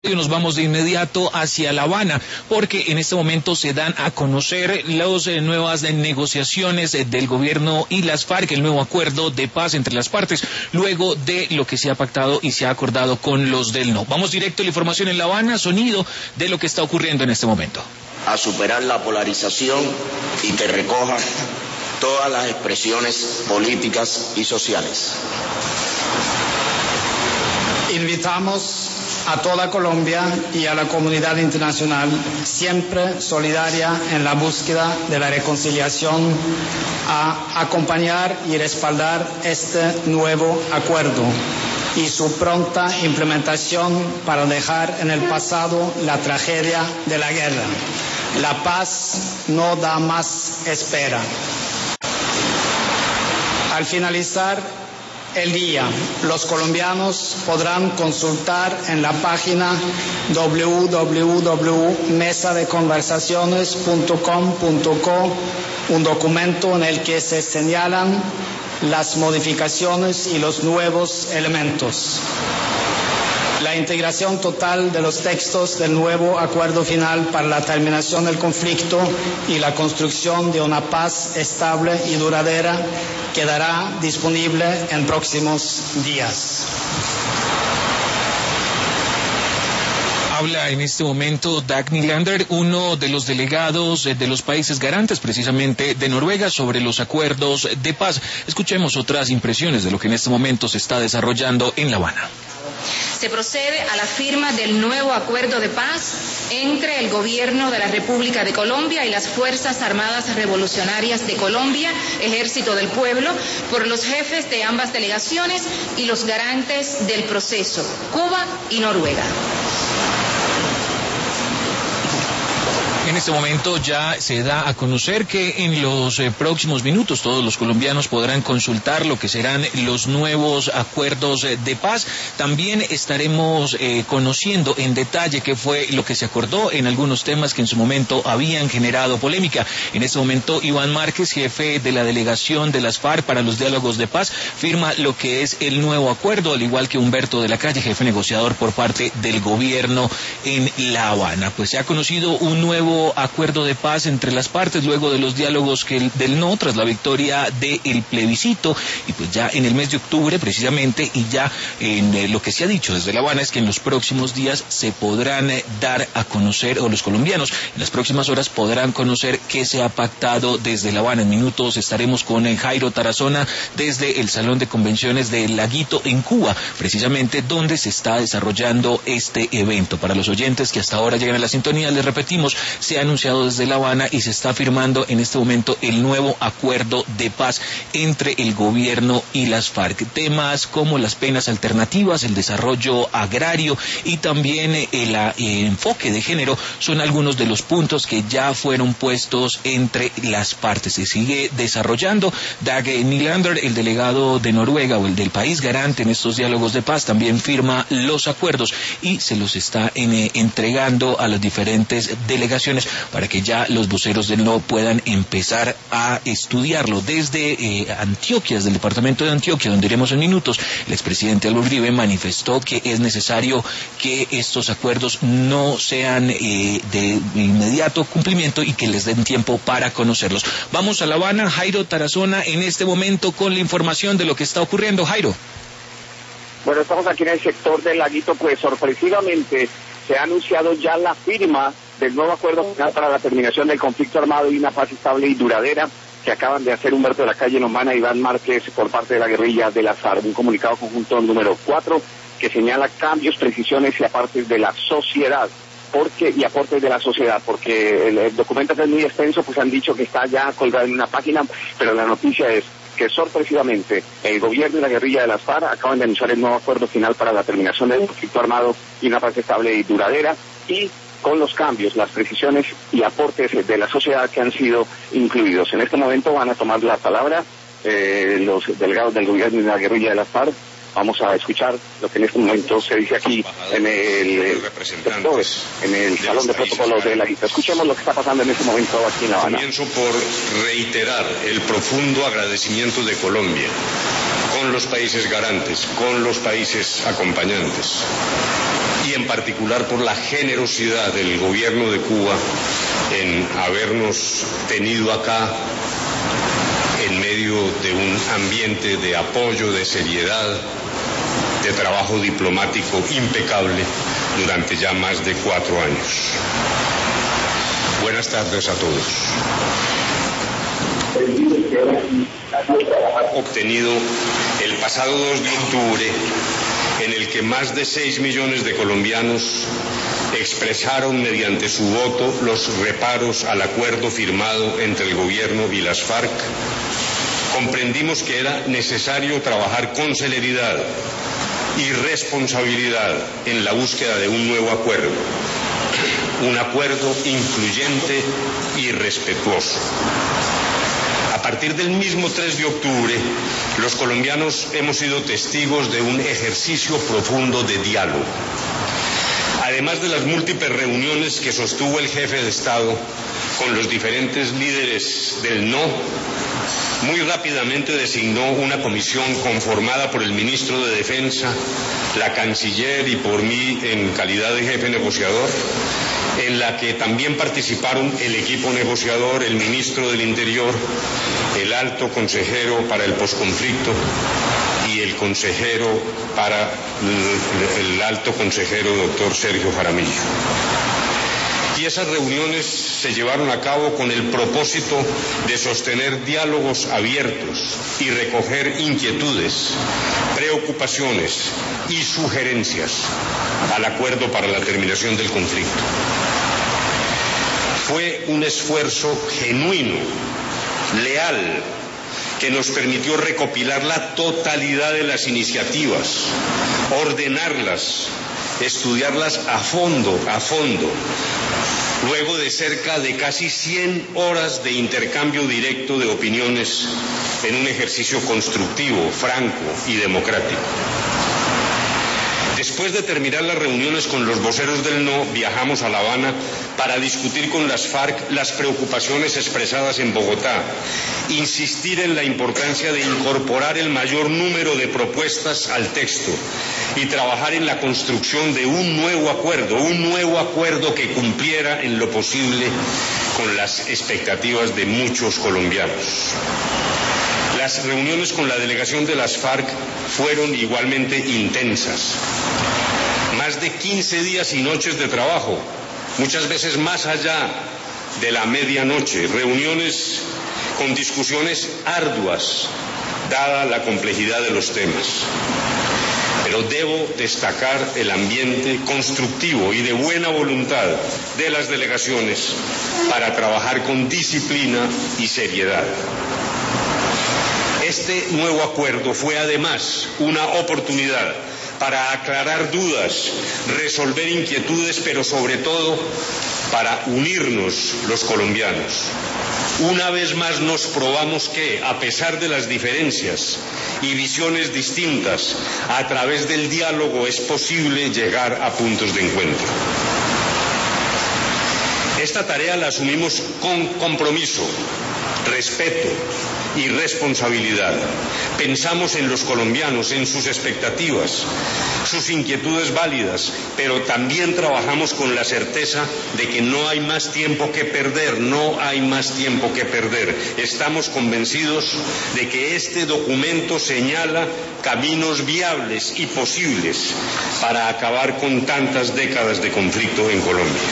Y nos vamos de inmediato hacia La Habana, porque en este momento se dan a conocer las nuevas negociaciones del gobierno y las FARC, el nuevo acuerdo de paz entre las partes, luego de lo que se ha pactado y se ha acordado con los del no. Vamos directo a la información en La Habana, sonido de lo que está ocurriendo en este momento. A superar la polarización y que recoja todas las expresiones políticas y sociales. Invitamos a toda Colombia y a la comunidad internacional, siempre solidaria en la búsqueda de la reconciliación, a acompañar y respaldar este nuevo acuerdo y su pronta implementación para dejar en el pasado la tragedia de la guerra. La paz no da más espera. Al finalizar el día, los colombianos podrán consultar en la página www.mesadeconversaciones.com.co un documento en el que se señalan las modificaciones y los nuevos elementos. La integración total de los textos del nuevo acuerdo final para la terminación del conflicto y la construcción de una paz estable y duradera quedará disponible en próximos días. Habla en este momento Dag Nylander, uno de los delegados de los países garantes, precisamente de Noruega, sobre los acuerdos de paz. Escuchemos otras impresiones de lo que en este momento se está desarrollando en La Habana. Se procede a la firma del nuevo acuerdo de paz entre el Gobierno de la República de Colombia y las Fuerzas Armadas Revolucionarias de Colombia, Ejército del Pueblo, por los jefes de ambas delegaciones y los garantes del proceso, Cuba y Noruega. En este momento ya se da a conocer que en los próximos minutos todos los colombianos podrán consultar lo que serán los nuevos acuerdos de paz. También estaremos conociendo en detalle qué fue lo que se acordó en algunos temas que en su momento habían generado polémica. En este momento Iván Márquez, jefe de la delegación de las FARC para los diálogos de paz, firma lo que es el nuevo acuerdo, al igual que Humberto de la Calle, jefe negociador por parte del gobierno en La Habana. Pues se ha conocido un nuevo acuerdo de paz entre las partes luego de los diálogos del no tras la victoria del plebiscito, y pues ya en el mes de octubre precisamente, y ya en lo que se ha dicho desde La Habana es que en los próximos días se podrán dar a conocer, o los colombianos en las próximas horas podrán conocer qué se ha pactado desde La Habana. En minutos estaremos con Jairo Tarazona desde el Salón de Convenciones de Laguito en Cuba, precisamente donde se está desarrollando este evento. Para los oyentes que hasta ahora llegan a la sintonía, les repetimos, se ha anunciado desde La Habana y se está firmando en este momento el nuevo acuerdo de paz entre el gobierno y las FARC. Temas como las penas alternativas, el desarrollo agrario y también el enfoque de género son algunos de los puntos que ya fueron puestos entre las partes. Se sigue desarrollando. Dag Nylander, el delegado de Noruega o el del país garante en estos diálogos de paz, también firma los acuerdos y se los está entregando a las diferentes delegaciones para que ya los voceros del no puedan empezar a estudiarlo. Desde Antioquia, desde el departamento de Antioquia, donde iremos en minutos, el expresidente Álvaro Uribe manifestó que es necesario que estos acuerdos no sean de inmediato cumplimiento y que les den tiempo para conocerlos. Vamos a La Habana, Jairo Tarazona en este momento con la información de lo que está ocurriendo. Jairo. Bueno, estamos aquí en el sector del Laguito, pues sorpresivamente se ha anunciado ya la firma del nuevo acuerdo final para la terminación del conflicto armado y una paz estable y duradera que acaban de hacer Humberto de la Calle, Lomana, Iván Márquez por parte de la guerrilla de las FARC. Un comunicado conjunto número 4 que señala cambios, precisiones y aportes de la sociedad. Y aportes de la sociedad, porque el documento que es muy extenso, pues han dicho que está ya colgado en una página, pero la noticia es que sorpresivamente el gobierno y la guerrilla de las FARC acaban de anunciar el nuevo acuerdo final para la terminación del conflicto armado y una paz estable y duradera, y con los cambios, las precisiones y aportes de la sociedad que han sido incluidos. En este momento van a tomar la palabra los delegados del gobierno y de la guerrilla de las FARC. Vamos a escuchar lo que en este momento se dice aquí en el salón de protocolos de Laguito. Escuchemos lo que está pasando en este momento aquí en La Habana. Comienzo por reiterar el profundo agradecimiento de Colombia con los países garantes, con los países acompañantes, y en particular por la generosidad del gobierno de Cuba en habernos tenido acá en medio de un ambiente de apoyo, de seriedad, de trabajo diplomático impecable durante ya más de 4 años. Buenas tardes a todos. Obtenido el pasado 2 de octubre, en el que más de 6 millones de colombianos expresaron mediante su voto los reparos al acuerdo firmado entre el gobierno y las FARC, comprendimos que era necesario trabajar con celeridad y responsabilidad en la búsqueda de un nuevo acuerdo, un acuerdo incluyente y respetuoso. A partir del mismo 3 de octubre, los colombianos hemos sido testigos de un ejercicio profundo de diálogo. Además de las múltiples reuniones que sostuvo el jefe de Estado con los diferentes líderes del no, muy rápidamente designó una comisión conformada por el ministro de Defensa, la canciller y por mí en calidad de jefe negociador, en la que también participaron el equipo negociador, el ministro del Interior, el alto consejero para el posconflicto y el alto consejero doctor Sergio Jaramillo. Y esas reuniones se llevaron a cabo con el propósito de sostener diálogos abiertos y recoger inquietudes, preocupaciones y sugerencias al acuerdo para la terminación del conflicto. Fue un esfuerzo genuino, leal, que nos permitió recopilar la totalidad de las iniciativas, ordenarlas, estudiarlas a fondo, luego de cerca de casi 100 horas de intercambio directo de opiniones en un ejercicio constructivo, franco y democrático. Después de terminar las reuniones con los voceros del no, viajamos a La Habana para discutir con las FARC las preocupaciones expresadas en Bogotá, insistir en la importancia de incorporar el mayor número de propuestas al texto y trabajar en la construcción de un nuevo acuerdo que cumpliera en lo posible con las expectativas de muchos colombianos. Las reuniones con la delegación de las FARC fueron igualmente intensas. Más de 15 días y noches de trabajo, muchas veces más allá de la medianoche, reuniones con discusiones arduas, dada la complejidad de los temas. Pero debo destacar el ambiente constructivo y de buena voluntad de las delegaciones para trabajar con disciplina y seriedad. Este nuevo acuerdo fue además una oportunidad para aclarar dudas, resolver inquietudes, pero sobre todo para unirnos los colombianos. Una vez más nos probamos que, a pesar de las diferencias y visiones distintas, a través del diálogo es posible llegar a puntos de encuentro. Esta tarea la asumimos con compromiso, respeto y responsabilidad. Pensamos en los colombianos, en sus expectativas, sus inquietudes válidas, pero también trabajamos con la certeza de que no hay más tiempo que perder, Estamos convencidos de que este documento señala caminos viables y posibles para acabar con tantas décadas de conflicto en Colombia.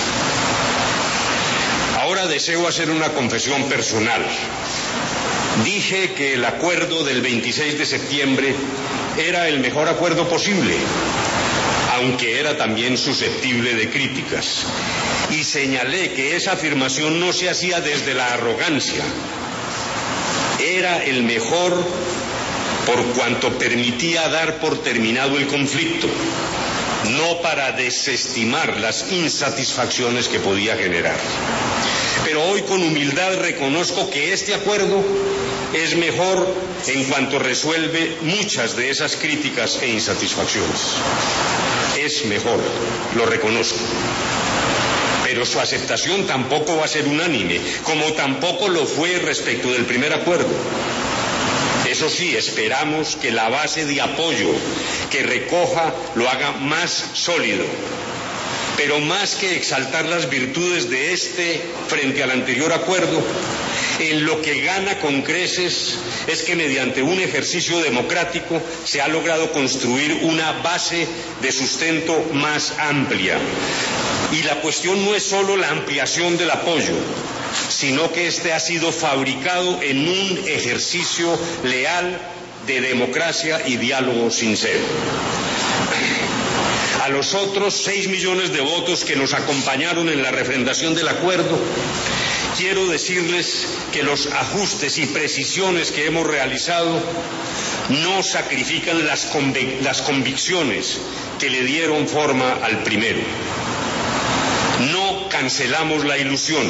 Ahora deseo hacer una confesión personal. Dije que el acuerdo del 26 de septiembre era el mejor acuerdo posible, aunque era también susceptible de críticas. Y señalé que esa afirmación no se hacía desde la arrogancia. Era el mejor por cuanto permitía dar por terminado el conflicto, no para desestimar las insatisfacciones que podía generar. Pero hoy con humildad reconozco que este acuerdo es mejor en cuanto resuelve muchas de esas críticas e insatisfacciones. Es mejor, lo reconozco. Pero su aceptación tampoco va a ser unánime, como tampoco lo fue respecto del primer acuerdo. Es Eso sí, esperamos que la base de apoyo que recoja lo haga más sólido. Pero más que exaltar las virtudes de este frente al anterior acuerdo, en lo que gana con creces es que mediante un ejercicio democrático se ha logrado construir una base de sustento más amplia. Y la cuestión no es solo la ampliación del apoyo, sino que este ha sido fabricado en un ejercicio leal de democracia y diálogo sincero. A los otros 6 millones de votos que nos acompañaron en la refrendación del acuerdo, quiero decirles que los ajustes y precisiones que hemos realizado no sacrifican las convicciones que le dieron forma al primero. No cancelamos la ilusión,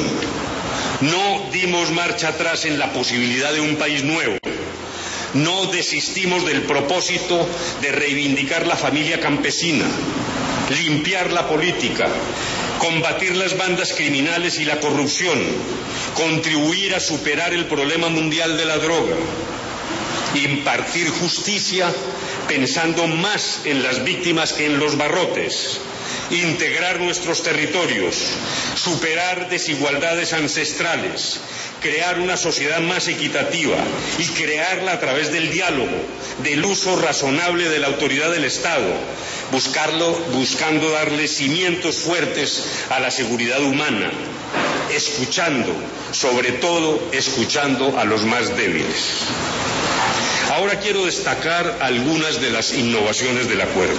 no dimos marcha atrás en la posibilidad de un país nuevo. No desistimos del propósito de reivindicar la familia campesina, limpiar la política, combatir las bandas criminales y la corrupción, contribuir a superar el problema mundial de la droga, impartir justicia pensando más en las víctimas que en los barrotes, integrar nuestros territorios, superar desigualdades ancestrales, crear una sociedad más equitativa y crearla a través del diálogo, del uso razonable de la autoridad del Estado, buscando darle cimientos fuertes a la seguridad humana, escuchando, sobre todo escuchando a los más débiles. Ahora quiero destacar algunas de las innovaciones del acuerdo.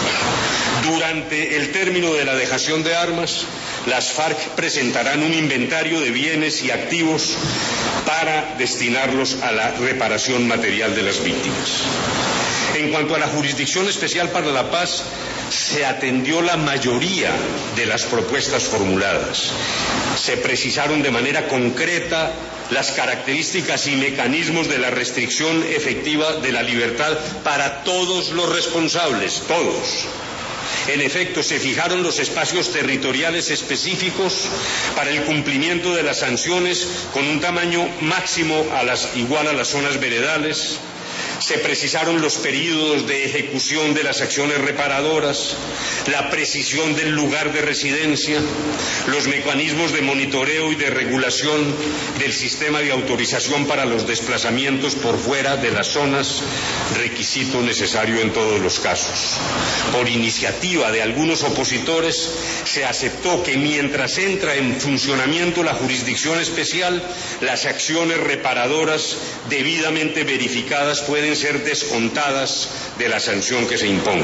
Durante el término de la dejación de armas, las FARC presentarán un inventario de bienes y activos para destinarlos a la reparación material de las víctimas. En cuanto a la Jurisdicción Especial para la Paz, se atendió la mayoría de las propuestas formuladas. Se precisaron de manera concreta las características y mecanismos de la restricción efectiva de la libertad para todos los responsables, todos. En efecto, se fijaron los espacios territoriales específicos para el cumplimiento de las sanciones con un tamaño máximo igual a las zonas veredales. Se precisaron los períodos de ejecución de las acciones reparadoras, la precisión del lugar de residencia, los mecanismos de monitoreo y de regulación del sistema de autorización para los desplazamientos por fuera de las zonas, requisito necesario en todos los casos. Por iniciativa de algunos opositores, se aceptó que mientras entra en funcionamiento la jurisdicción especial, las acciones reparadoras debidamente verificadas pueden ser descontadas de la sanción que se imponga.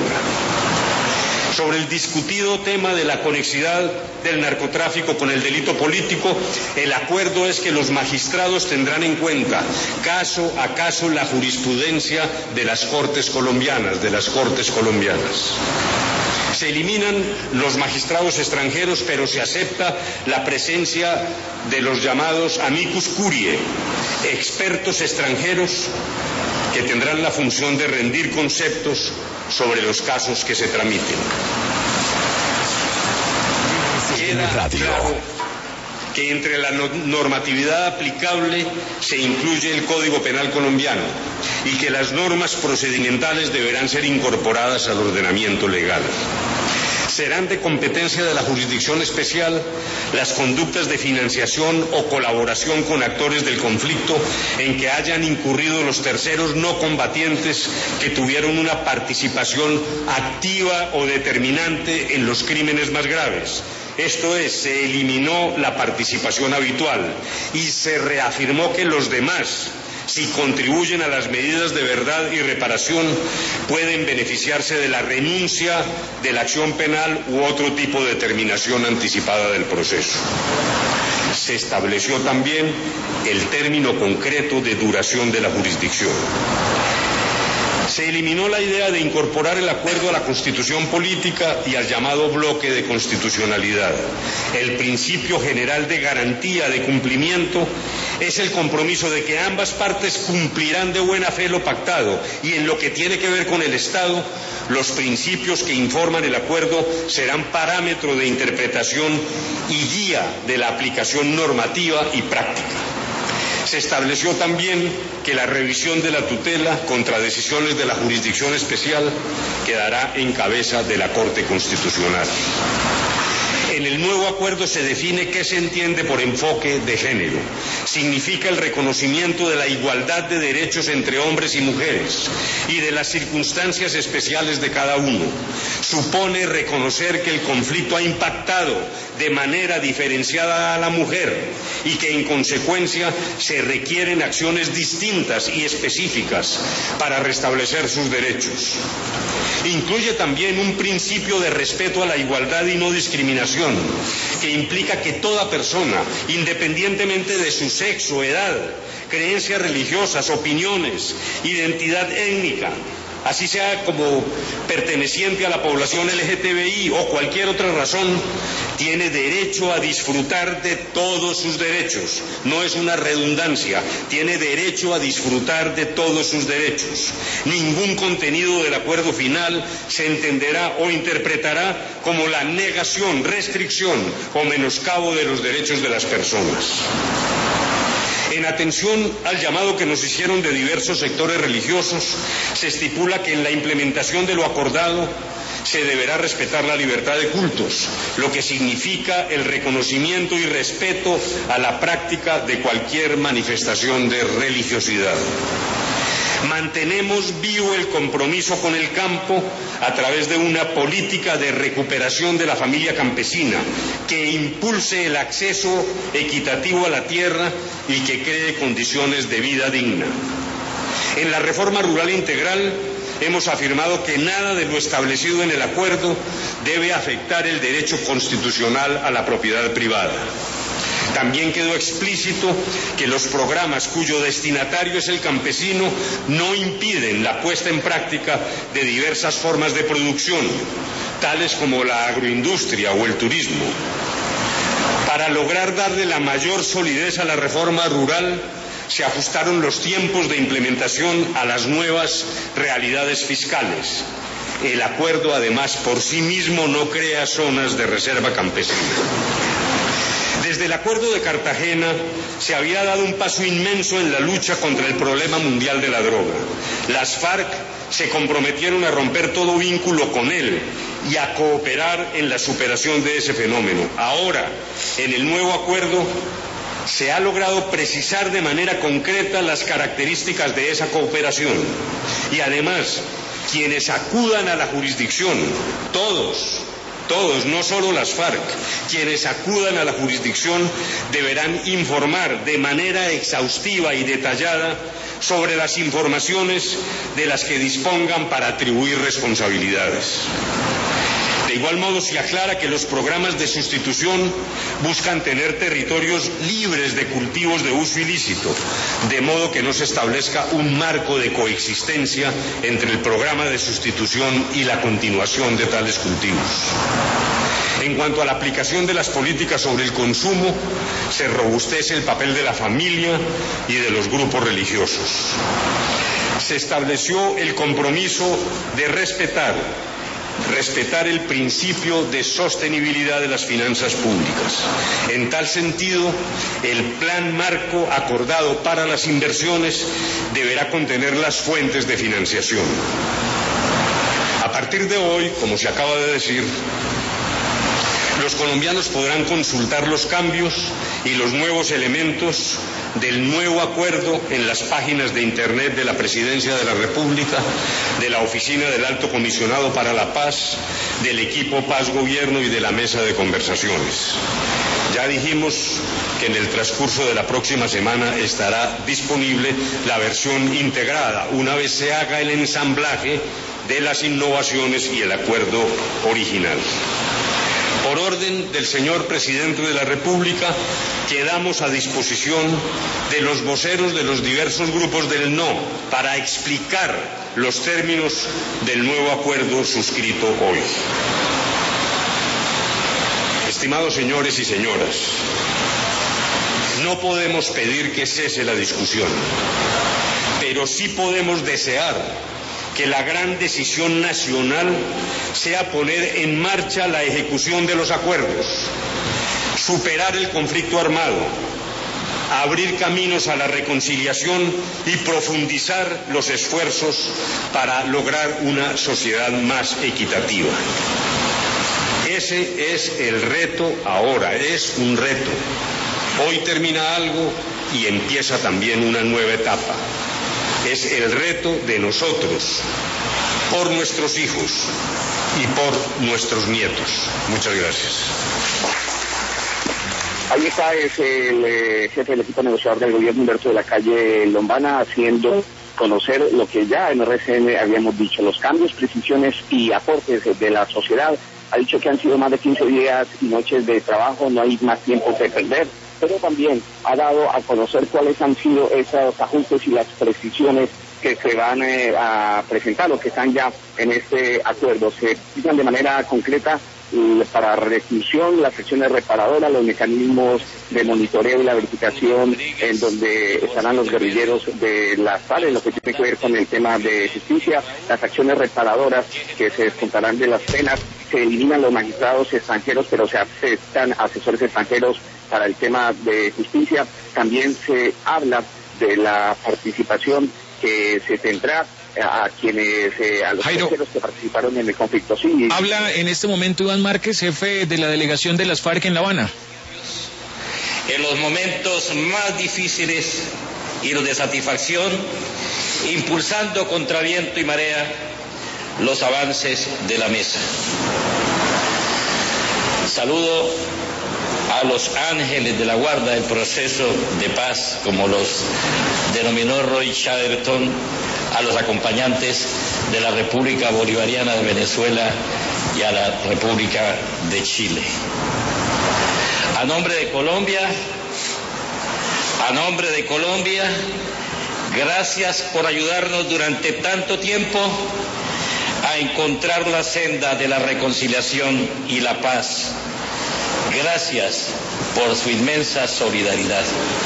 Sobre el discutido tema de la conexidad del narcotráfico con el delito político, el acuerdo es que los magistrados tendrán en cuenta caso a caso la jurisprudencia de las Cortes colombianas, Se eliminan los magistrados extranjeros, pero se acepta la presencia de los llamados amicus curiae, expertos extranjeros que tendrán la función de rendir conceptos sobre los casos que se tramiten. Queda claro que entre la normatividad aplicable se incluye el Código Penal colombiano y que las normas procedimentales deberán ser incorporadas al ordenamiento legal. Serán de competencia de la Jurisdicción Especial las conductas de financiación o colaboración con actores del conflicto en que hayan incurrido los terceros no combatientes que tuvieron una participación activa o determinante en los crímenes más graves. Esto es, se eliminó la participación habitual y se reafirmó que los demás, si contribuyen a las medidas de verdad y reparación, pueden beneficiarse de la renuncia de la acción penal u otro tipo de determinación anticipada del proceso. Se estableció también el término concreto de duración de la jurisdicción. Se eliminó la idea de incorporar el acuerdo a la Constitución política y al llamado bloque de constitucionalidad. El principio general de garantía de cumplimiento es el compromiso de que ambas partes cumplirán de buena fe lo pactado y en lo que tiene que ver con el Estado, los principios que informan el acuerdo serán parámetro de interpretación y guía de la aplicación normativa y práctica. Se estableció también que la revisión de la tutela contra decisiones de la Jurisdicción Especial quedará en cabeza de la Corte Constitucional. En el nuevo acuerdo se define qué se entiende por enfoque de género. Significa el reconocimiento de la igualdad de derechos entre hombres y mujeres y de las circunstancias especiales de cada uno. Supone reconocer que el conflicto ha impactado de manera diferenciada a la mujer y que en consecuencia se requieren acciones distintas y específicas para restablecer sus derechos. Incluye también un principio de respeto a la igualdad y no discriminación, que implica que toda persona, independientemente de su sexo, edad, creencias religiosas, opiniones, identidad étnica, así sea como perteneciente a la población LGTBI o cualquier otra razón, tiene derecho a disfrutar de todos sus derechos. No es una redundancia, tiene derecho a disfrutar de todos sus derechos. Ningún contenido del acuerdo final se entenderá o interpretará como la negación, restricción o menoscabo de los derechos de las personas. En atención al llamado que nos hicieron de diversos sectores religiosos, se estipula que en la implementación de lo acordado se deberá respetar la libertad de cultos, lo que significa el reconocimiento y respeto a la práctica de cualquier manifestación de religiosidad. Mantenemos vivo el compromiso con el campo a través de una política de recuperación de la familia campesina que impulse el acceso equitativo a la tierra y que cree condiciones de vida digna. En la reforma rural integral hemos afirmado que nada de lo establecido en el acuerdo debe afectar el derecho constitucional a la propiedad privada. También quedó explícito que los programas cuyo destinatario es el campesino no impiden la puesta en práctica de diversas formas de producción, tales como la agroindustria o el turismo. Para lograr darle la mayor solidez a la reforma rural, se ajustaron los tiempos de implementación a las nuevas realidades fiscales. El acuerdo, además, por sí mismo no crea zonas de reserva campesina. Desde el Acuerdo de Cartagena se había dado un paso inmenso en la lucha contra el problema mundial de la droga. Las FARC se comprometieron a romper todo vínculo con él y a cooperar en la superación de ese fenómeno. Ahora, en el nuevo acuerdo, se ha logrado precisar de manera concreta las características de esa cooperación y además quienes acudan a la jurisdicción, todos, no solo las FARC, quienes acudan a la jurisdicción deberán informar de manera exhaustiva y detallada sobre las informaciones de las que dispongan para atribuir responsabilidades. De igual modo se aclara que los programas de sustitución buscan tener territorios libres de cultivos de uso ilícito, de modo que no se establezca un marco de coexistencia entre el programa de sustitución y la continuación de tales cultivos. En cuanto a la aplicación de las políticas sobre el consumo, se robustece el papel de la familia y de los grupos religiosos. Se estableció el compromiso de respetar el principio de sostenibilidad de las finanzas públicas. En tal sentido, el plan marco acordado para las inversiones deberá contener las fuentes de financiación. A partir de hoy, como se acaba de decir, los colombianos podrán consultar los cambios y los nuevos elementos del nuevo acuerdo en las páginas de Internet de la Presidencia de la República, de la Oficina del Alto Comisionado para la Paz, del equipo Paz Gobierno y de la Mesa de Conversaciones. Ya dijimos que en el transcurso de la próxima semana estará disponible la versión integrada, una vez se haga el ensamblaje de las innovaciones y el acuerdo original. Por orden del señor Presidente de la República, quedamos a disposición de los voceros de los diversos grupos del no para explicar los términos del nuevo acuerdo suscrito hoy. Estimados señores y señoras, no podemos pedir que cese la discusión, pero sí podemos desear que la gran decisión nacional sea poner en marcha la ejecución de los acuerdos, superar el conflicto armado, abrir caminos a la reconciliación y profundizar los esfuerzos para lograr una sociedad más equitativa. Ese es el reto ahora, es un reto. Hoy termina algo y empieza también una nueva etapa. Es el reto de nosotros, por nuestros hijos y por nuestros nietos. Muchas gracias. Ahí está, es el jefe del equipo negociador del gobierno, Humberto de la Calle Lombana, haciendo conocer lo que ya en RCN habíamos dicho, los cambios, precisiones y aportes de la sociedad. Ha dicho que han sido más de 15 días y noches de trabajo, no hay más tiempo que perder, pero también ha dado a conocer cuáles han sido esos ajustes y las precisiones que se van a presentar o que están ya en este acuerdo. Se explican de manera concreta para reclusión, las acciones reparadoras, los mecanismos de monitoreo y la verificación en donde estarán los guerrilleros de las FARC, lo que tiene que ver con el tema de justicia, las acciones reparadoras que se descontarán de las penas, se eliminan los magistrados extranjeros, pero se aceptan asesores extranjeros para el tema de justicia. También se habla de la participación que se tendrá a quienes, a los extranjeros que participaron en el conflicto. Sí. Habla en este momento Iván Márquez, jefe de la delegación de las FARC en La Habana. En los momentos más difíciles y los de satisfacción, impulsando contra viento y marea los avances de la mesa. Saludo a los ángeles de la guarda del proceso de paz, como los denominó Roy Chatterton, a los acompañantes de la República Bolivariana de Venezuela y a la República de Chile. A nombre de Colombia, gracias por ayudarnos durante tanto tiempo a encontrar la senda de la reconciliación y la paz. Gracias por su inmensa solidaridad.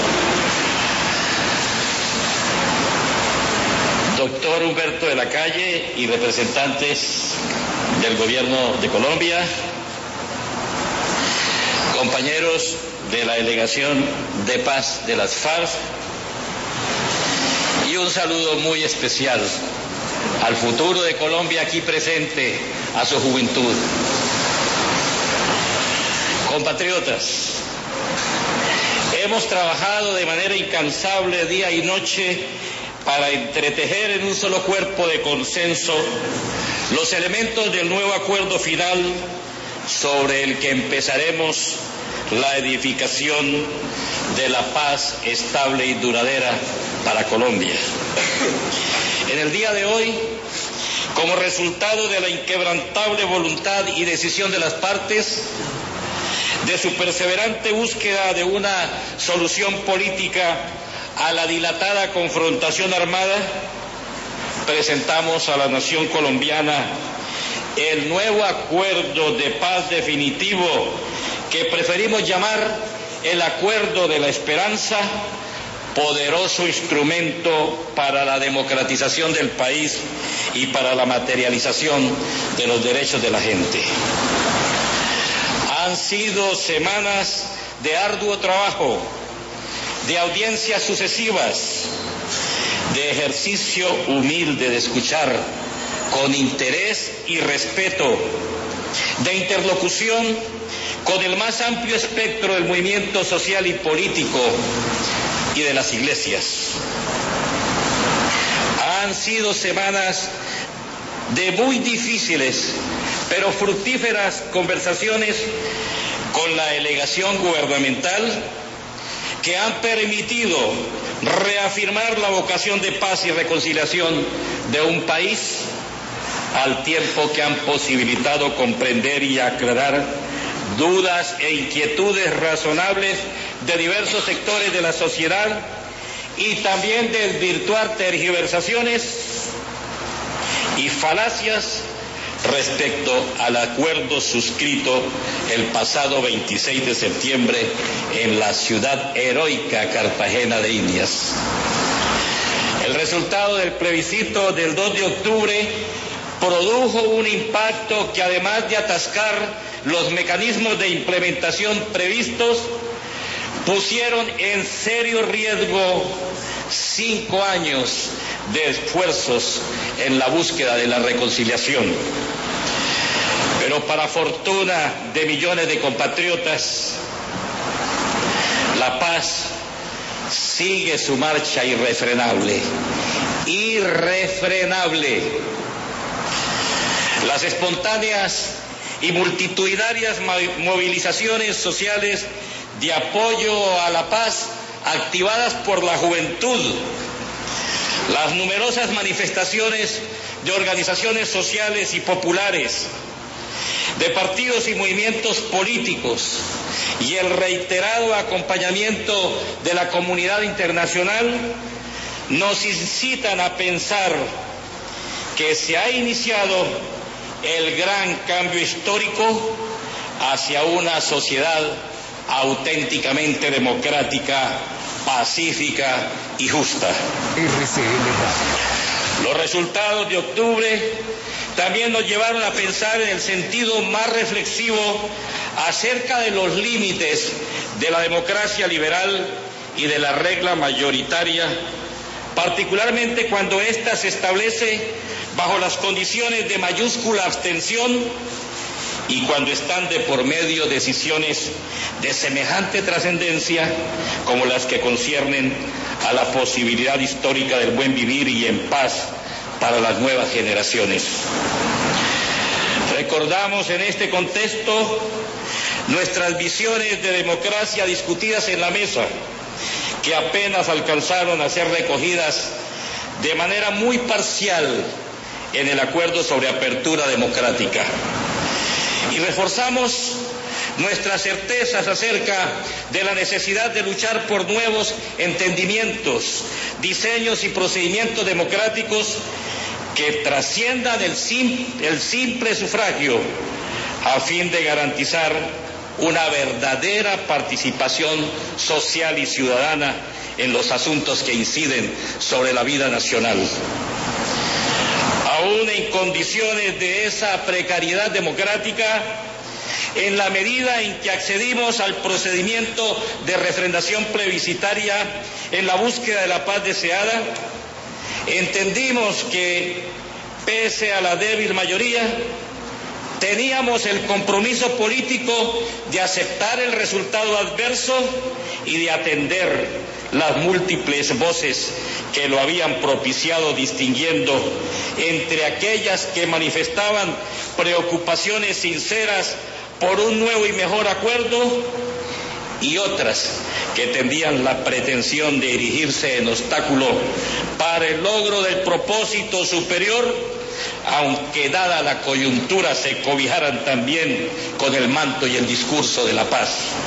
Doctor Humberto de la Calle y representantes del Gobierno de Colombia, compañeros de la Delegación de Paz de las FARC, y un saludo muy especial al futuro de Colombia aquí presente, a su juventud. Compatriotas, hemos trabajado de manera incansable día y noche para entretejer en un solo cuerpo de consenso los elementos del nuevo acuerdo final sobre el que empezaremos la edificación de la paz estable y duradera para Colombia. En el día de hoy, como resultado de la inquebrantable voluntad y decisión de las partes, de su perseverante búsqueda de una solución política a la dilatada confrontación armada, presentamos a la nación colombiana el nuevo acuerdo de paz definitivo que preferimos llamar el Acuerdo de la Esperanza, poderoso instrumento para la democratización del país y para la materialización de los derechos de la gente. Han sido semanas de arduo trabajo, de audiencias sucesivas, de ejercicio humilde de escuchar con interés y respeto, de interlocución con el más amplio espectro del movimiento social y político y de las iglesias. Han sido semanas de muy difíciles pero fructíferas conversaciones con la delegación gubernamental que han permitido reafirmar la vocación de paz y reconciliación de un país, al tiempo que han posibilitado comprender y aclarar dudas e inquietudes razonables de diversos sectores de la sociedad y también desvirtuar tergiversaciones y falacias respecto al acuerdo suscrito el pasado 26 de septiembre en la ciudad heroica Cartagena de Indias. El resultado del plebiscito del 2 de octubre produjo un impacto que, además de atascar los mecanismos de implementación previstos, pusieron en serio riesgo 5 años de esfuerzos en la búsqueda de la reconciliación. Pero para fortuna de millones de compatriotas, la paz sigue su marcha irrefrenable. Las espontáneas y multitudinarias movilizaciones sociales de apoyo a la paz activadas por la juventud, las numerosas manifestaciones de organizaciones sociales y populares, de partidos y movimientos políticos y el reiterado acompañamiento de la comunidad internacional nos incitan a pensar que se ha iniciado el gran cambio histórico hacia una sociedad auténticamente democrática, pacífica y justa. Los resultados de octubre también nos llevaron a pensar en el sentido más reflexivo acerca de los límites de la democracia liberal y de la regla mayoritaria, particularmente cuando ésta se establece bajo las condiciones de mayúscula abstención y cuando están de por medio decisiones de semejante trascendencia como las que conciernen a la posibilidad histórica del buen vivir y en paz para las nuevas generaciones. Recordamos en este contexto nuestras visiones de democracia discutidas en la mesa, que apenas alcanzaron a ser recogidas de manera muy parcial en el acuerdo sobre apertura democrática. Y reforzamos nuestras certezas acerca de la necesidad de luchar por nuevos entendimientos, diseños y procedimientos democráticos que trasciendan el simple sufragio a fin de garantizar una verdadera participación social y ciudadana en los asuntos que inciden sobre la vida nacional. Aún en condiciones de esa precariedad democrática, en la medida en que accedimos al procedimiento de refrendación plebiscitaria en la búsqueda de la paz deseada, entendimos que, pese a la débil mayoría, teníamos el compromiso político de aceptar el resultado adverso y de atender las múltiples voces que lo habían propiciado, distinguiendo entre aquellas que manifestaban preocupaciones sinceras por un nuevo y mejor acuerdo y otras que tendían la pretensión de erigirse en obstáculo para el logro del propósito superior, aunque dada la coyuntura se cobijaran también con el manto y el discurso de la paz.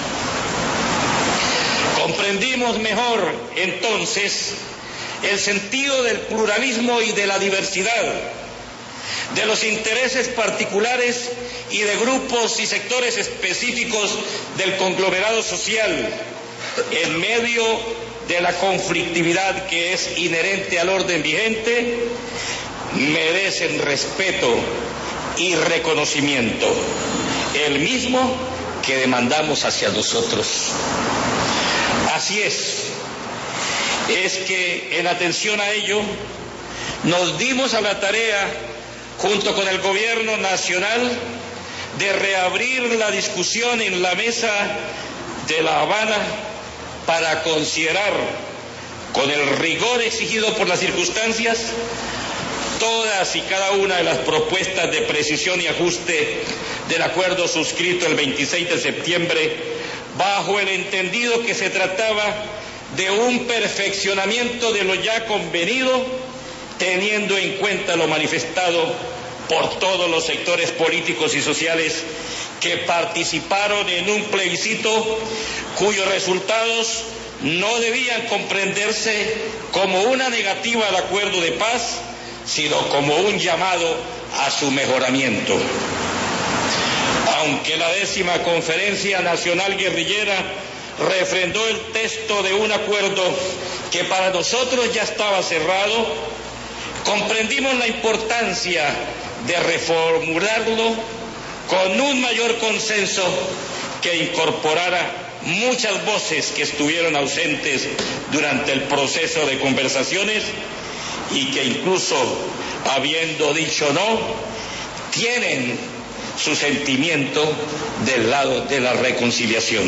Comprendimos mejor entonces el sentido del pluralismo y de la diversidad, de los intereses particulares y de grupos y sectores específicos del conglomerado social, en medio de la conflictividad que es inherente al orden vigente, merecen respeto y reconocimiento, el mismo que demandamos hacia nosotros. Así es que en atención a ello nos dimos a la tarea, junto con el gobierno nacional, de reabrir la discusión en la mesa de La Habana para considerar, con el rigor exigido por las circunstancias, todas y cada una de las propuestas de precisión y ajuste del acuerdo suscrito el 26 de septiembre, bajo el entendido que se trataba de un perfeccionamiento de lo ya convenido, teniendo en cuenta lo manifestado por todos los sectores políticos y sociales que participaron en un plebiscito cuyos resultados no debían comprenderse como una negativa al acuerdo de paz, sino como un llamado a su mejoramiento. Aunque la 10ª Conferencia Nacional Guerrillera refrendó el texto de un acuerdo que para nosotros ya estaba cerrado, comprendimos la importancia de reformularlo con un mayor consenso que incorporara muchas voces que estuvieron ausentes durante el proceso de conversaciones y que incluso habiendo dicho no, tienen su sentimiento del lado de la reconciliación.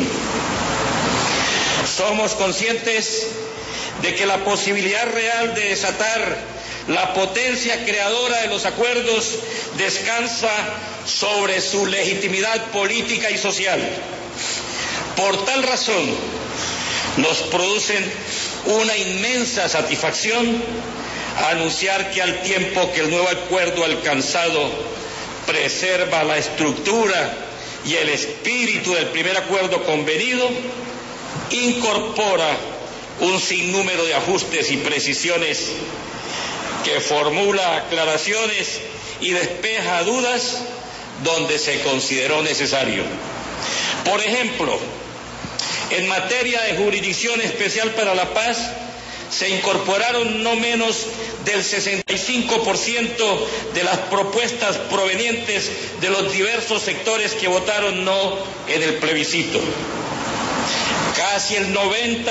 Somos conscientes de que la posibilidad real de desatar la potencia creadora de los acuerdos descansa sobre su legitimidad política y social. Por tal razón, nos producen una inmensa satisfacción anunciar que al tiempo que el nuevo acuerdo alcanzado preserva la estructura y el espíritu del primer acuerdo convenido, incorpora un sinnúmero de ajustes y precisiones que formula aclaraciones y despeja dudas donde se consideró necesario. Por ejemplo, en materia de jurisdicción especial para la paz, se incorporaron no menos del 65% de las propuestas provenientes de los diversos sectores que votaron no en el plebiscito. Casi el 90%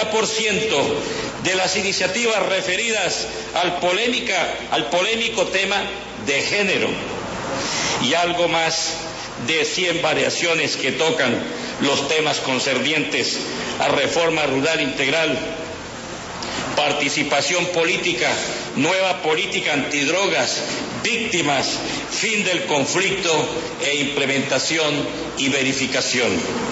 de las iniciativas referidas al polémico tema de género y algo más de 100 variaciones que tocan los temas concernientes a reforma rural integral, participación política, nueva política antidrogas, víctimas, fin del conflicto e implementación y verificación.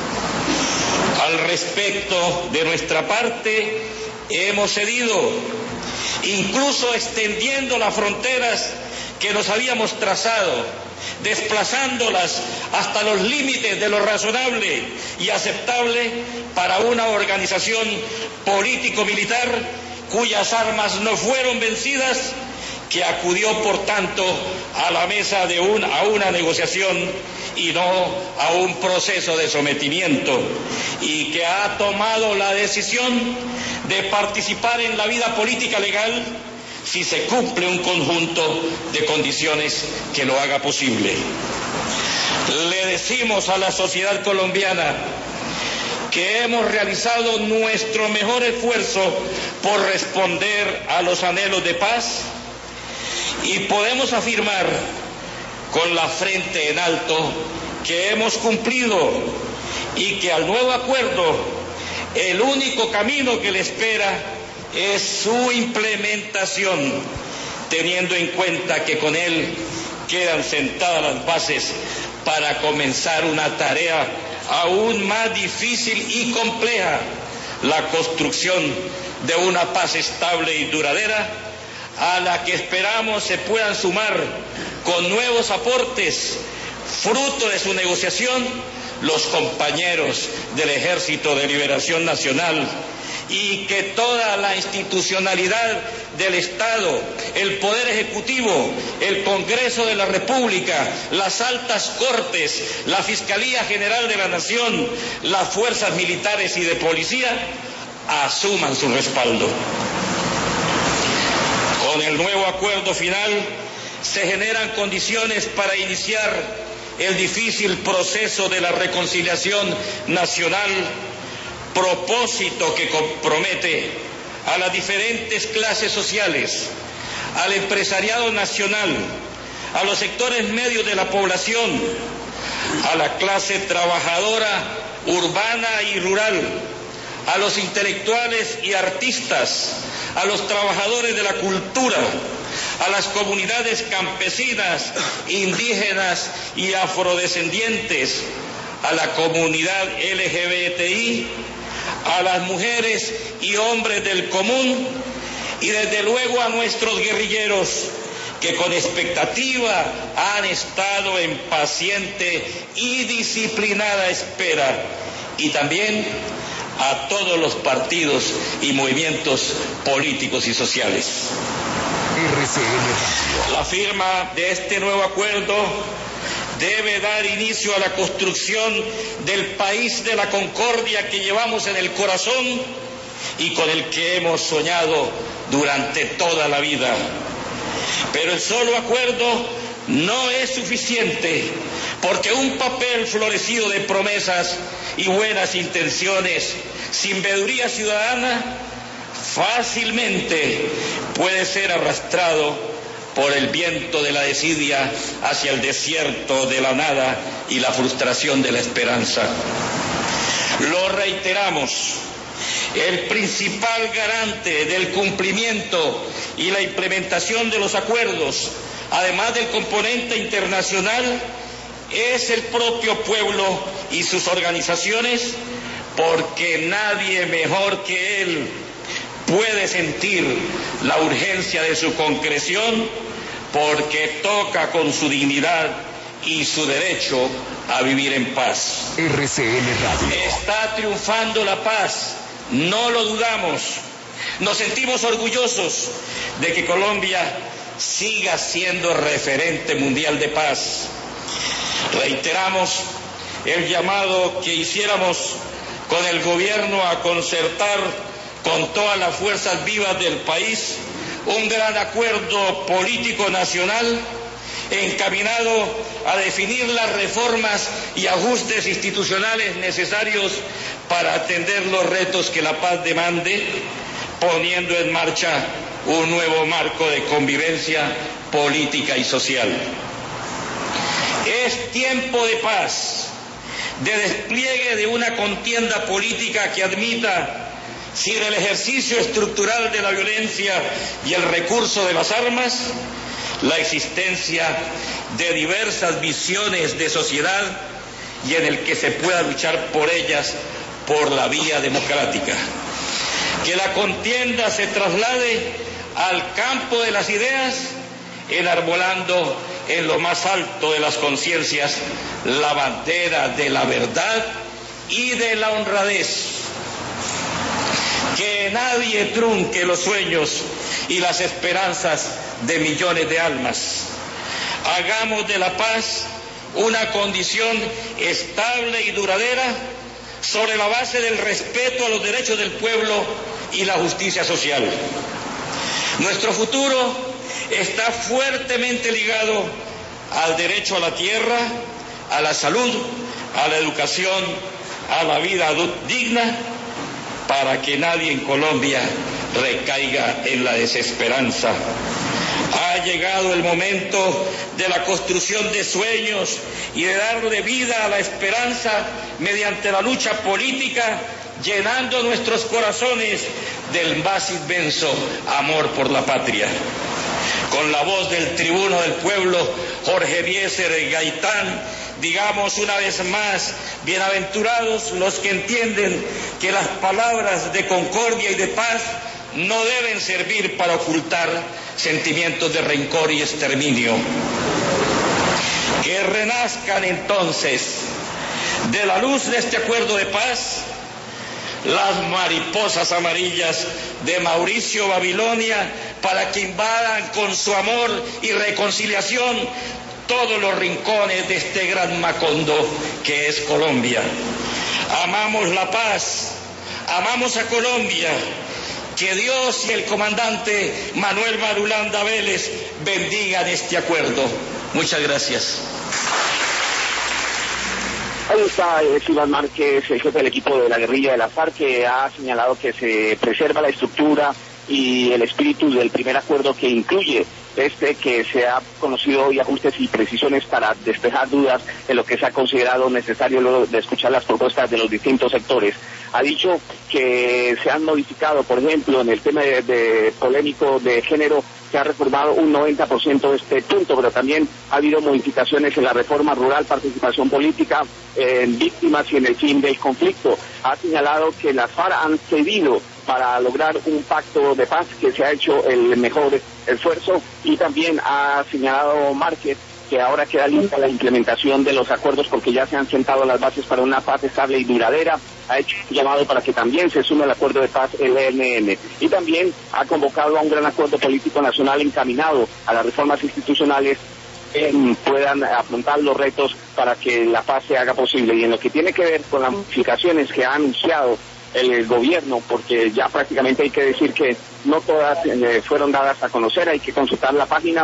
Al respecto, de nuestra parte, hemos cedido, incluso extendiendo las fronteras que nos habíamos trazado, desplazándolas hasta los límites de lo razonable y aceptable para una organización político-militar cuyas armas no fueron vencidas, que acudió por tanto a la mesa a una negociación y no a un proceso de sometimiento, y que ha tomado la decisión de participar en la vida política legal si se cumple un conjunto de condiciones que lo haga posible. Le decimos a la sociedad colombiana que hemos realizado nuestro mejor esfuerzo por responder a los anhelos de paz, y podemos afirmar con la frente en alto que hemos cumplido y que al nuevo acuerdo el único camino que le espera es su implementación, teniendo en cuenta que con él quedan sentadas las bases para comenzar una tarea aún más difícil y compleja, la construcción de una paz estable y duradera, a la que esperamos se puedan sumar con nuevos aportes, fruto de su negociación, los compañeros del Ejército de Liberación Nacional, y que toda la institucionalidad del Estado, el Poder Ejecutivo, el Congreso de la República, las altas cortes, la Fiscalía General de la Nación, las fuerzas militares y de policía, asuman su respaldo. Con el nuevo acuerdo final se generan condiciones para iniciar el difícil proceso de la reconciliación nacional, propósito que compromete a las diferentes clases sociales, al empresariado nacional, a los sectores medios de la población, a la clase trabajadora urbana y rural, a los intelectuales y artistas, a los trabajadores de la cultura, a las comunidades campesinas, indígenas y afrodescendientes, a la comunidad LGBTI, a las mujeres y hombres del común, y desde luego a nuestros guerrilleros que con expectativa han estado en paciente y disciplinada espera, y también a todos los partidos y movimientos políticos y sociales. La firma de este nuevo acuerdo debe dar inicio a la construcción del país de la concordia que llevamos en el corazón y con el que hemos soñado durante toda la vida. Pero el solo acuerdo no es suficiente, porque un papel florecido de promesas y buenas intenciones, sin veeduría ciudadana, fácilmente puede ser arrastrado por el viento de la desidia hacia el desierto de la nada y la frustración de la esperanza. Lo reiteramos, el principal garante del cumplimiento y la implementación de los acuerdos, además del componente internacional, es el propio pueblo y sus organizaciones, porque nadie mejor que él puede sentir la urgencia de su concreción, porque toca con su dignidad y su derecho a vivir en paz. RCN Radio. Está triunfando la paz, no lo dudamos. Nos sentimos orgullosos de que Colombia siga siendo referente mundial de paz. Reiteramos el llamado que hiciéramos con el gobierno a concertar con todas las fuerzas vivas del país un gran acuerdo político nacional encaminado a definir las reformas y ajustes institucionales necesarios para atender los retos que la paz demande, poniendo en marcha un nuevo marco de convivencia política y social. Es tiempo de paz, de despliegue de una contienda política que admita, sin el ejercicio estructural de la violencia y el recurso de las armas, la existencia de diversas visiones de sociedad y en el que se pueda luchar por ellas por la vía democrática. Que la contienda se traslade al campo de las ideas, enarbolando en lo más alto de las conciencias la bandera de la verdad y de la honradez. Que nadie trunque los sueños y las esperanzas de millones de almas. Hagamos de la paz una condición estable y duradera sobre la base del respeto a los derechos del pueblo y la justicia social. Nuestro futuro está fuertemente ligado al derecho a la tierra, a la salud, a la educación, a la vida digna, para que nadie en Colombia recaiga en la desesperanza. Ha llegado el momento de la construcción de sueños y de darle vida a la esperanza mediante la lucha política, llenando nuestros corazones del más inmenso amor por la patria. Con la voz del tribuno del pueblo, Jorge Eliezer Gaitán, digamos una vez más, bienaventurados los que entienden que las palabras de concordia y de paz no deben servir para ocultar sentimientos de rencor y exterminio. Que renazcan entonces de la luz de este acuerdo de paz las mariposas amarillas de Mauricio Babilonia, para que invadan con su amor y reconciliación todos los rincones de este gran Macondo que es Colombia. Amamos la paz, amamos a Colombia. Que Dios y el comandante Manuel Marulanda Vélez bendigan este acuerdo. Muchas gracias. Ahí está Iván Márquez, el jefe del equipo de la guerrilla de la FARC, que ha señalado que se preserva la estructura y el espíritu del primer acuerdo, que incluye que se ha conocido hoy ajustes y precisiones para despejar dudas en lo que se ha considerado necesario luego de escuchar las propuestas de los distintos sectores. Ha dicho que se han modificado, por ejemplo, en el tema de polémico de género, se ha reformado un 90% de este punto, pero también ha habido modificaciones en la reforma rural, participación política, en víctimas y en el fin del conflicto. Ha señalado que las FARC han cedido para lograr un pacto de paz, que se ha hecho el mejor esfuerzo, y también ha señalado Márquez que ahora queda lista la implementación de los acuerdos porque ya se han sentado las bases para una paz estable y duradera. Ha hecho un llamado para que también se sume al acuerdo de paz el ELN, y también ha convocado a un gran acuerdo político nacional encaminado a las reformas institucionales que puedan afrontar los retos para que la paz se haga posible. Y en lo que tiene que ver con las modificaciones que ha anunciado el gobierno, porque ya prácticamente hay que decir que no todas fueron dadas a conocer, hay que consultar la página.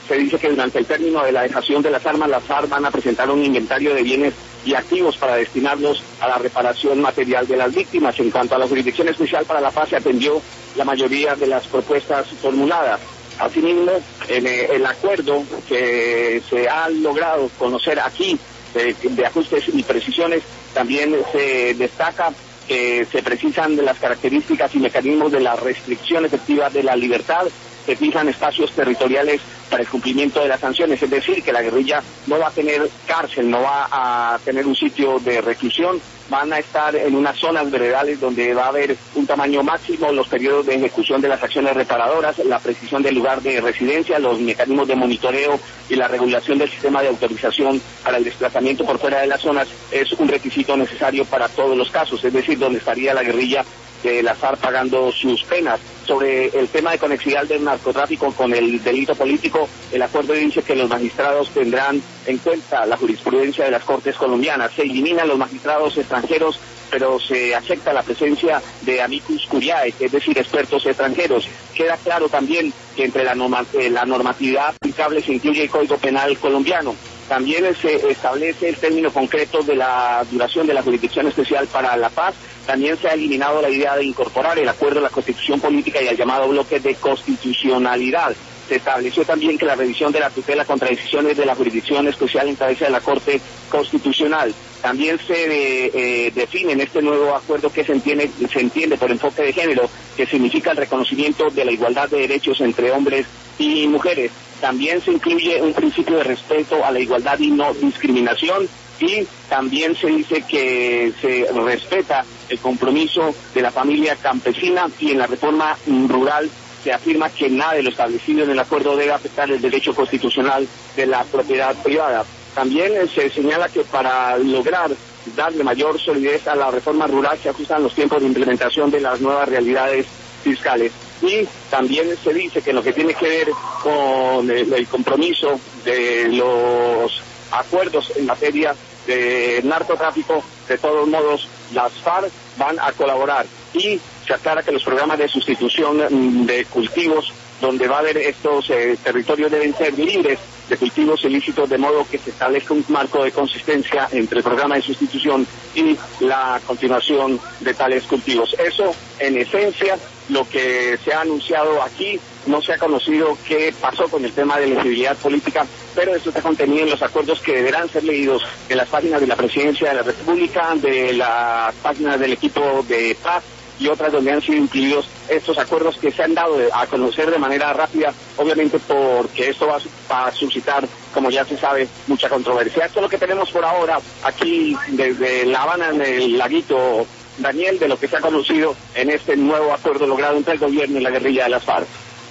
se dice que durante el término de la dejación de las armas, las FARC van a presentar un inventario de bienes y activos para destinarlos a la reparación material de las víctimas. En cuanto a la Jurisdicción Especial para la Paz, se atendió la mayoría de las propuestas formuladas. Asimismo, en el acuerdo que se ha logrado conocer aquí de ajustes y precisiones, también se destaca que se precisan de las características y mecanismos de la restricción efectiva de la libertad, se fijan espacios territoriales para el cumplimiento de las sanciones, es decir, que la guerrilla no va a tener cárcel, no va a tener un sitio de reclusión, van a estar en unas zonas veredales donde va a haber un tamaño máximo, los periodos de ejecución de las acciones reparadoras, la precisión del lugar de residencia, los mecanismos de monitoreo y la regulación del sistema de autorización para el desplazamiento por fuera de las zonas es un requisito necesario para todos los casos, es decir, donde estaría la guerrilla de la FARC pagando sus penas. Sobre el tema de conexidad del narcotráfico con el delito político, el acuerdo dice que los magistrados tendrán en cuenta la jurisprudencia de las Cortes colombianas. Se eliminan los magistrados extranjeros, pero se acepta la presencia de amicus curiae, es decir, expertos extranjeros. Queda claro también que entre la normatividad aplicable se incluye el Código Penal colombiano. También se establece el término concreto de la duración de la Jurisdicción Especial para la Paz. También se ha eliminado la idea de incorporar el acuerdo a la Constitución Política y al llamado bloque de constitucionalidad. Se estableció también que la revisión de la tutela contra decisiones de la Jurisdicción Especial en cabeza de la Corte Constitucional. También se define en este nuevo acuerdo que se entiende por enfoque de género, que significa el reconocimiento de la igualdad de derechos entre hombres y mujeres. También se incluye un principio de respeto a la igualdad y no discriminación, y también se dice que se respeta el compromiso de la familia campesina, y en la reforma rural se afirma que nada de lo establecido en el acuerdo debe afectar el derecho constitucional de la propiedad privada. También se señala que para lograr darle mayor solidez a la reforma rural se ajustan los tiempos de implementación de las nuevas realidades fiscales. Y también se dice que en lo que tiene que ver con el compromiso de los acuerdos en materia de narcotráfico, de todos modos las FARC van a colaborar, y se aclara que los programas de sustitución de cultivos donde va a haber estos territorios deben ser libres de cultivos ilícitos, de modo que se establezca un marco de consistencia entre el programa de sustitución y la continuación de tales cultivos. Eso, en esencia, lo que se ha anunciado aquí. No se ha conocido qué pasó con el tema de la elegibilidad política, pero eso está contenido en los acuerdos que deberán ser leídos en las páginas de la Presidencia de la República, de las páginas del equipo de paz y otras donde han sido incluidos estos acuerdos que se han dado a conocer de manera rápida, obviamente porque esto va a suscitar, como ya se sabe, mucha controversia. Esto es lo que tenemos por ahora aquí desde La Habana, en el laguito Daniel, de lo que se ha conocido en este nuevo acuerdo logrado entre el gobierno y la guerrilla de las FARC.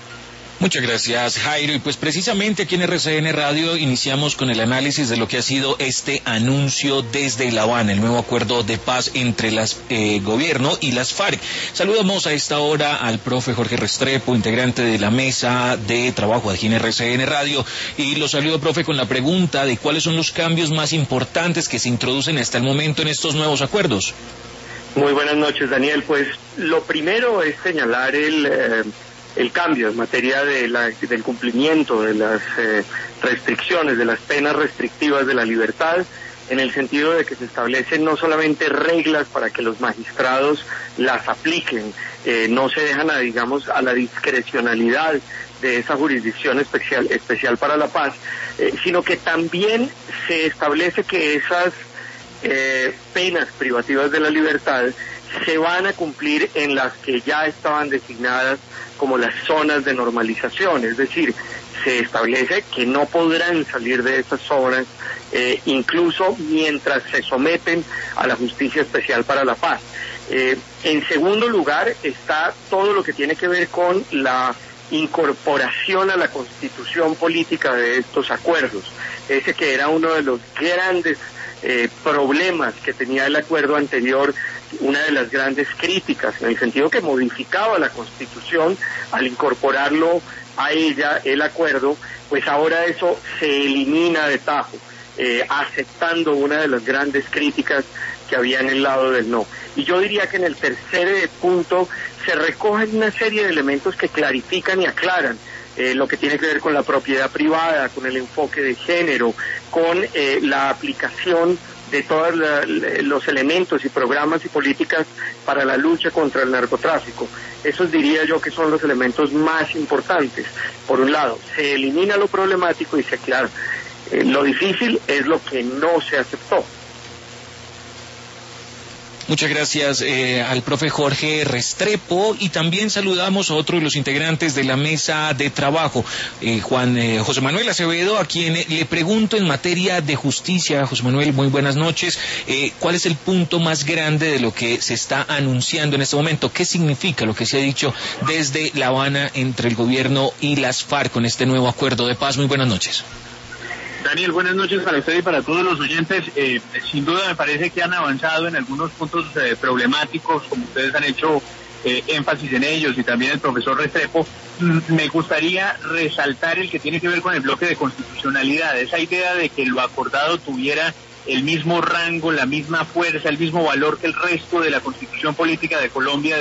Muchas gracias, Jairo. Y pues precisamente aquí en RCN Radio iniciamos con el análisis de lo que ha sido este anuncio desde La Habana, el nuevo acuerdo de paz entre el gobierno y las FARC. Saludamos a esta hora al profe Jorge Restrepo, integrante de la mesa de trabajo aquí en RCN Radio. Y lo saludo, profe, con la pregunta de cuáles son los cambios más importantes que se introducen hasta el momento en estos nuevos acuerdos. Muy buenas noches, Daniel. Pues lo primero es señalar el cambio en materia del cumplimiento de las restricciones, de las penas restrictivas de la libertad, en el sentido de que se establecen no solamente reglas para que los magistrados las apliquen, no se dejan a la discrecionalidad de esa jurisdicción especial para la paz, sino que también se establece que esas penas privativas de la libertad se van a cumplir en las que ya estaban designadas como las zonas de normalización, es decir, se establece que no podrán salir de esas zonas incluso mientras se someten a la Justicia Especial para la Paz. En segundo lugar está todo lo que tiene que ver con la incorporación a la Constitución Política de estos acuerdos, ese que era uno de los grandes problemas que tenía el acuerdo anterior, una de las grandes críticas, en el sentido que modificaba la Constitución al incorporarlo a ella, el acuerdo, pues ahora eso se elimina de tajo, aceptando una de las grandes críticas que había en el lado del no. Y yo diría que en el tercer punto se recogen una serie de elementos que clarifican y aclaran lo que tiene que ver con la propiedad privada, con el enfoque de género, con la aplicación de todos los elementos y programas y políticas para la lucha contra el narcotráfico. Esos diría yo que son los elementos más importantes. Por un lado, se elimina lo problemático y se aclara. Lo difícil es lo que no se aceptó. Muchas gracias al profe Jorge Restrepo, y también saludamos a otro de los integrantes de la mesa de trabajo, José Manuel Acevedo, a quien le pregunto en materia de justicia. José Manuel, muy buenas noches. ¿Cuál es el punto más grande de lo que se está anunciando en este momento? ¿Qué significa lo que se ha dicho desde La Habana entre el gobierno y las FARC con este nuevo acuerdo de paz? Muy buenas noches. Daniel, buenas noches para usted y para todos los oyentes. Sin duda me parece que han avanzado en algunos puntos problemáticos, como ustedes han hecho énfasis en ellos, y también el profesor Restrepo. Me gustaría resaltar el que tiene que ver con el bloque de constitucionalidad, esa idea de que lo acordado tuviera el mismo rango, la misma fuerza, el mismo valor que el resto de la Constitución Política de Colombia de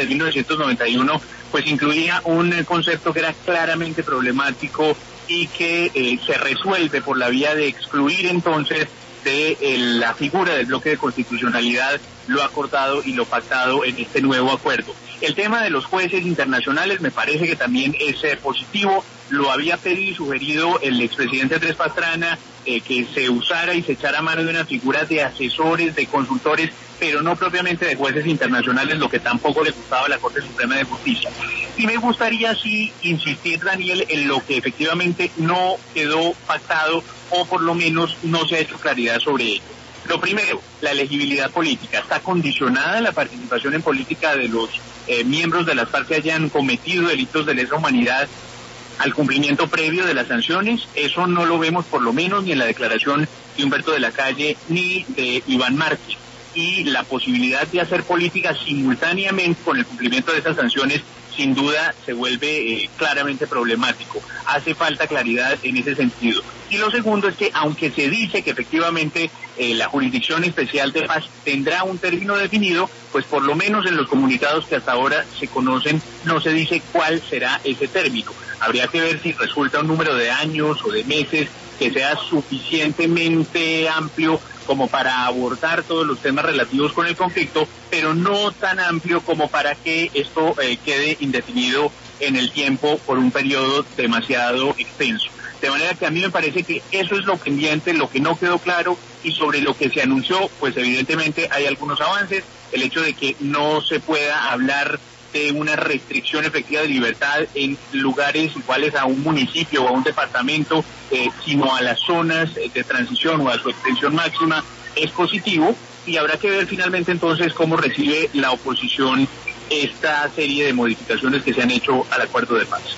1991, pues incluía un concepto que era claramente problemático y que se resuelve por la vía de excluir entonces de la figura del bloque de constitucionalidad lo acordado y lo pactado en este nuevo acuerdo. El tema de los jueces internacionales me parece que también es positivo. Lo había pedido y sugerido el expresidente Andrés Pastrana, que se usara y se echara mano de una figura de asesores, de consultores, pero no propiamente de jueces internacionales, lo que tampoco le gustaba a la Corte Suprema de Justicia. Y me gustaría sí insistir, Daniel, en lo que efectivamente no quedó pactado, o por lo menos no se ha hecho claridad sobre ello. Lo primero, la elegibilidad política. Está condicionada la participación en política de los miembros de las FARC que hayan cometido delitos de lesa humanidad al cumplimiento previo de las sanciones. Eso no lo vemos por lo menos ni en la declaración de Humberto de la Calle ni de Iván Márquez. Y la posibilidad de hacer política simultáneamente con el cumplimiento de esas sanciones sin duda se vuelve claramente problemático. Hace falta claridad en ese sentido. Y lo segundo es que, aunque se dice que efectivamente la Jurisdicción Especial de Paz tendrá un término definido, pues por lo menos en los comunicados que hasta ahora se conocen no se dice cuál será ese término. Habría que ver si resulta un número de años o de meses que sea suficientemente amplio como para abordar todos los temas relativos con el conflicto, pero no tan amplio como para que esto quede indefinido en el tiempo por un periodo demasiado extenso. De manera que a mí me parece que eso es lo pendiente, lo que no quedó claro, y sobre lo que se anunció, pues evidentemente hay algunos avances. El hecho de que no se pueda hablar de una restricción efectiva de libertad en lugares iguales a un municipio o a un departamento, sino a las zonas de transición o a su extensión máxima, es positivo, y habrá que ver finalmente entonces cómo recibe la oposición esta serie de modificaciones que se han hecho al acuerdo de paz.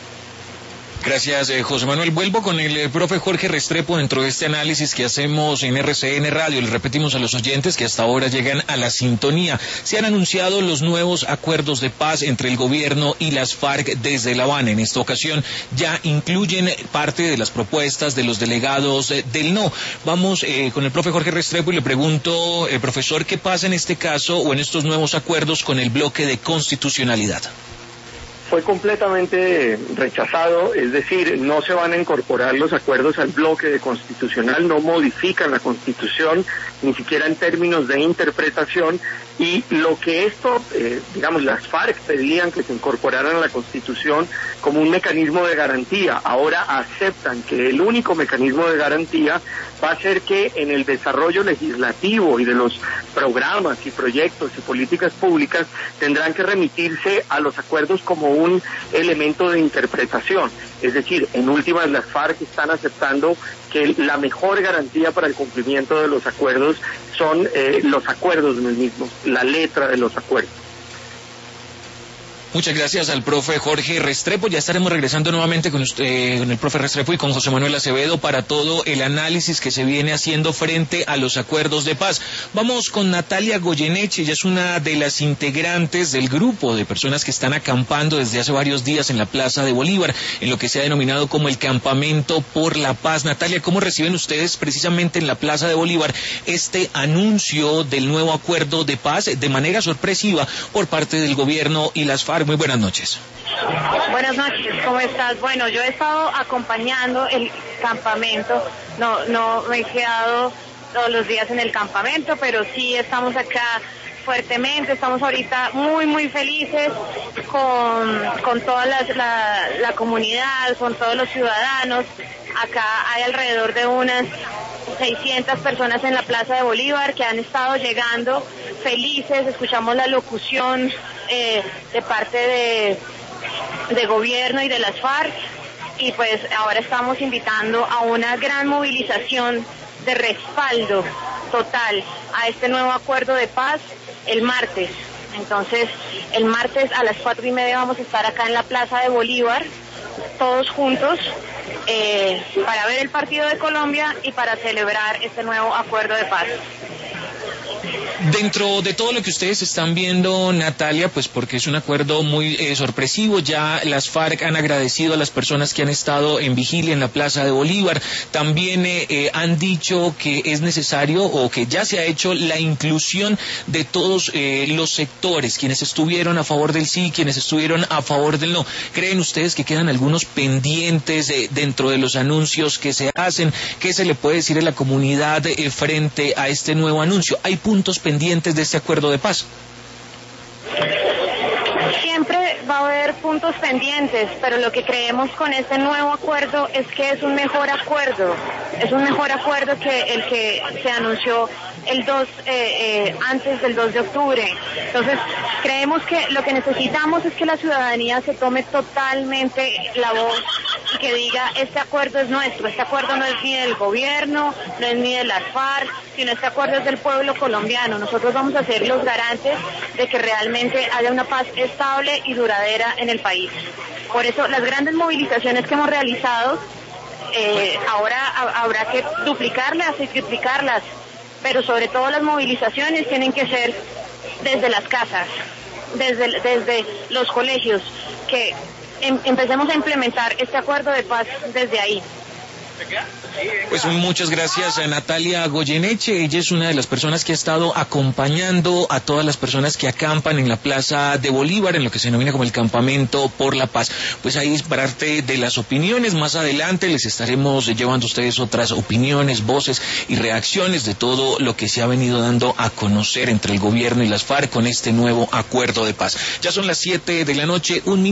Gracias, José Manuel. Vuelvo con el profe Jorge Restrepo dentro de este análisis que hacemos en RCN Radio. Le repetimos a los oyentes que hasta ahora llegan a la sintonía. Se han anunciado los nuevos acuerdos de paz entre el gobierno y las FARC desde La Habana. En esta ocasión ya incluyen parte de las propuestas de los delegados del no. Vamos con el profe Jorge Restrepo y le pregunto, profesor, ¿qué pasa en este caso o en estos nuevos acuerdos con el bloque de constitucionalidad? Fue completamente rechazado, es decir, no se van a incorporar los acuerdos al bloque de constitucional, no modifican la Constitución, ni siquiera en términos de interpretación, y lo que esto, las FARC pedían que se incorporaran a la Constitución como un mecanismo de garantía, ahora aceptan que el único mecanismo de garantía va a ser que en el desarrollo legislativo y de los programas y proyectos y políticas públicas tendrán que remitirse a los acuerdos como un elemento de interpretación. Es decir, en últimas las FARC están aceptando que la mejor garantía para el cumplimiento de los acuerdos son los acuerdos mismos, la letra de los acuerdos. Muchas gracias al profe Jorge Restrepo. Ya estaremos regresando nuevamente con usted, con el profe Restrepo y con José Manuel Acevedo para todo el análisis que se viene haciendo frente a los acuerdos de paz. Vamos con Natalia Goyeneche. Ella es una de las integrantes del grupo de personas que están acampando desde hace varios días en la Plaza de Bolívar, en lo que se ha denominado como el Campamento por la Paz. Natalia, ¿cómo reciben ustedes precisamente en la Plaza de Bolívar este anuncio del nuevo acuerdo de paz de manera sorpresiva por parte del gobierno y las FARC? FARC. Muy buenas noches. Buenas noches, ¿cómo estás? Bueno, yo he estado acompañando el campamento, no me he quedado todos los días en el campamento, pero sí estamos acá fuertemente, estamos ahorita muy felices con toda la comunidad, con todos los ciudadanos. Acá hay alrededor de unas 600 personas en la Plaza de Bolívar que han estado llegando felices. Escuchamos la locución de parte de gobierno y de las FARC, y pues ahora estamos invitando a una gran movilización de respaldo total a este nuevo acuerdo de paz el martes. Entonces, el martes a las 4:30 vamos a estar acá en la Plaza de Bolívar, todos juntos, para ver el partido de Colombia y para celebrar este nuevo acuerdo de paz. Dentro de todo lo que ustedes están viendo, Natalia, pues porque es un acuerdo muy sorpresivo, ya las FARC han agradecido a las personas que han estado en vigilia en la Plaza de Bolívar, también han dicho que es necesario o que ya se ha hecho la inclusión de todos los sectores, quienes estuvieron a favor del sí, quienes estuvieron a favor del no. ¿Creen ustedes que quedan algunos pendientes dentro de los anuncios que se hacen? ¿Qué se le puede decir a la comunidad frente a este nuevo anuncio? ¿Hay puntos pendientes de este acuerdo de paz? Siempre va a haber puntos pendientes, pero lo que creemos con este nuevo acuerdo es que es un mejor acuerdo que el que se anunció antes del 2 de octubre. Entonces, creemos que lo que necesitamos es que la ciudadanía se tome totalmente la voz y que diga, este acuerdo es nuestro, este acuerdo no es ni del gobierno, no es ni de las FARC, sino este acuerdo es del pueblo colombiano. Nosotros vamos a ser los garantes de que realmente haya una paz estable y duradera en el país. Por eso, las grandes movilizaciones que hemos realizado, ahora habrá que duplicarlas y triplicarlas, pero sobre todo las movilizaciones tienen que ser desde las casas, desde los colegios, que empecemos a implementar este acuerdo de paz desde ahí. Pues muchas gracias a Natalia Goyeneche. Ella es una de las personas que ha estado acompañando a todas las personas que acampan en la Plaza de Bolívar, en lo que se denomina como el Campamento por la Paz. Pues ahí es parte de las opiniones. Más adelante les estaremos llevando a ustedes otras opiniones, voces y reacciones de todo lo que se ha venido dando a conocer entre el gobierno y las FARC con este nuevo acuerdo de paz. Ya son las 7 de la noche, 1 minuto.